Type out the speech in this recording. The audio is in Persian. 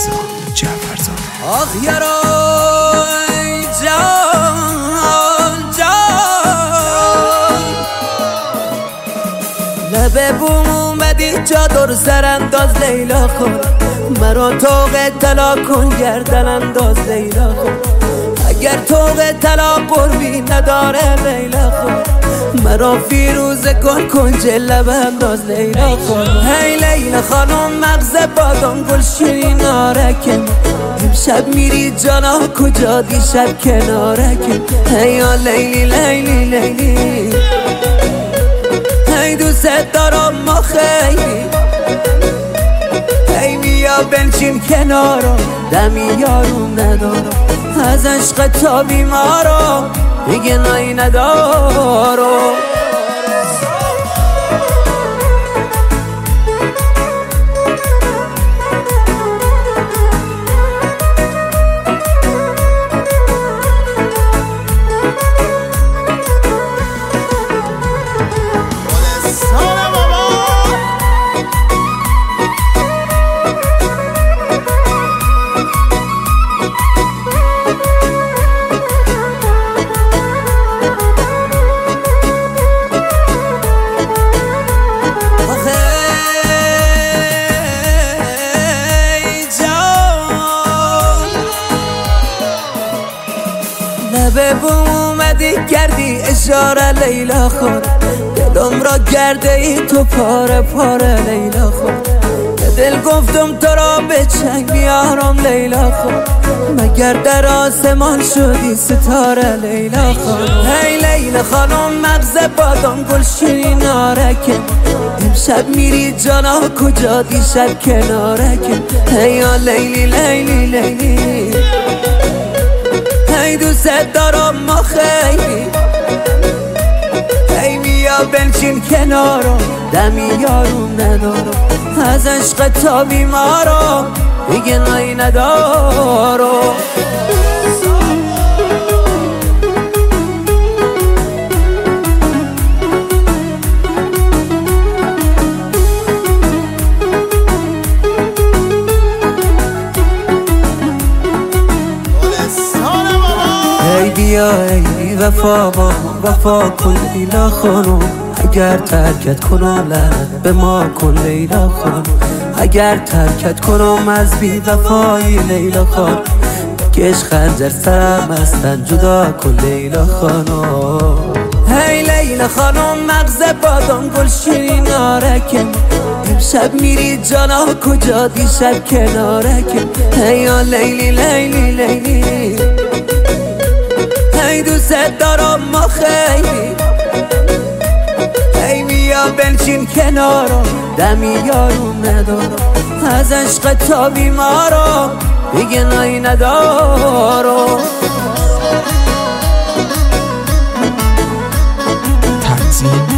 رضا جعفرزاده. آخ یارای جان جان، لبه بوم اومدی چادر سر انداز لیلا خود، مرا توق طلا کن گردن انداز لیلا خود. اگر توق طلا قربی نداره لیلا خود، مرا فیروزه کن جلب انداز لیلا خود. هی لیلا خانم مغز بادام گل شیرین آرکم، امشب میری جانا کجا دیشب کنارکم. هی یا لیلی لیلی لیلی، هی دوست دارم ما خیلی، هی بیا بنشین کنارم دمی یارم ندارم، از عشق تا بیمارم دیگه نایی ندارم. لبه بوم اومدی کردی اشاره لیلا خود، دلم را کرده ای تو پاره پاره لیلا خود. دل گفتم تو را به چنگ بیارم لیلا خود، مگر در آسمان شدی ستاره لیلا خود. هی لیلا خانم مغز بادام گل شیرین آرکم، امشب میری جانا کجا دیشب کنارکم. هی یا لیلی لیلی لیلی، هی دوست دارم ما خیلی، هی بیا بنشین کنارم دمی یارم ندارم، از عشق تا بیمارم دیگه نایی ندارم. ای بیا ای وفا با وفا کن لیلا خانم، اگر ترکت کنم لعنت به ما کن لیلا خانم. اگر ترکت کنم از بی وفایی لیلا خانم، کش خنجر سرم هستن جدا کن لیلا خانم. هی لیلا خانم مغز بادام گل شیرین آرکم، امشب میری جانا کجا دیشب کنارکم. هی یا لیلی لیلی لیلی، هی دوست دارم ما خیلی، هی بیا بنشین کنارم دمی یارم ندارم، از عشق تا بیمارم دیگه نایی ندارم. تنظیم